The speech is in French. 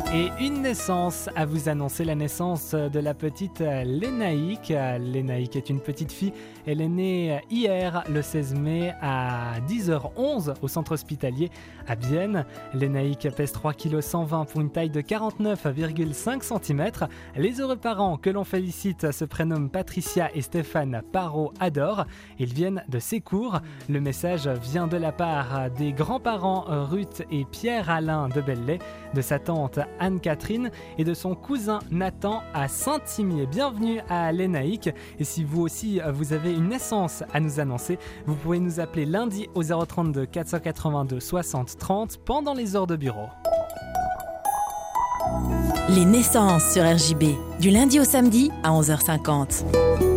Et une naissance à vous annoncer, la naissance de la petite Lénaïque. Lénaïque est une petite fille, elle est née hier le 16 mai à 10h11 au centre hospitalier à Bienne. Lénaïque pèse 3 kg 120 pour une taille de 49,5 cm. Les heureux parents que l'on félicite se prénomment Patricia et Stéphane Parot-Ador. Ils viennent de Sécourt. Le message vient de la part des grands-parents Ruth et Pierre-Alain de Belley, de sa tante Anne-Catherine et de son cousin Nathan à Saint-Imier. Bienvenue à Lénaïque. Et si vous aussi vous avez une naissance à nous annoncer, vous pouvez nous appeler lundi au 032 482 60 30 pendant les heures de bureau. Les naissances sur RJB, du lundi au samedi à 11h50.